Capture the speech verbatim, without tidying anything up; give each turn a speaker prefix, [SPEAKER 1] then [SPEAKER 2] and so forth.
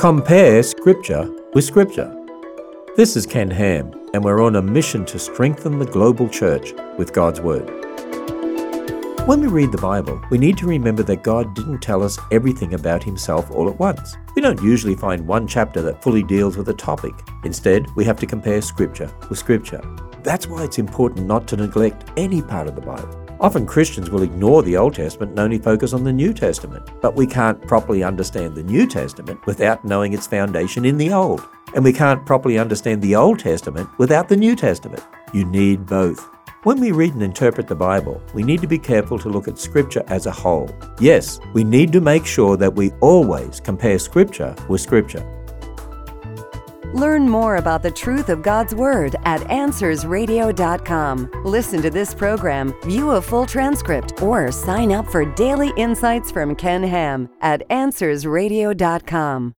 [SPEAKER 1] Compare Scripture with Scripture. This is Ken Ham, and we're on a mission to strengthen the global church with God's Word. When we read the Bible, we need to remember that God didn't tell us everything about Himself all at once. We don't usually find one chapter that fully deals with a topic. Instead, we have to compare Scripture with Scripture. That's why it's important not to neglect any part of the Bible. Often Christians will ignore the Old Testament and only focus on the New Testament. But we can't properly understand the New Testament without knowing its foundation in the Old. And we can't properly understand the Old Testament without the New Testament. You need both. When we read and interpret the Bible, we need to be careful to look at Scripture as a whole. Yes, we need to make sure that we always compare Scripture with Scripture.
[SPEAKER 2] Learn more about the truth of God's Word at answers radio dot com. Listen to this program, view a full transcript, or sign up for daily insights from Ken Ham at answers radio dot com.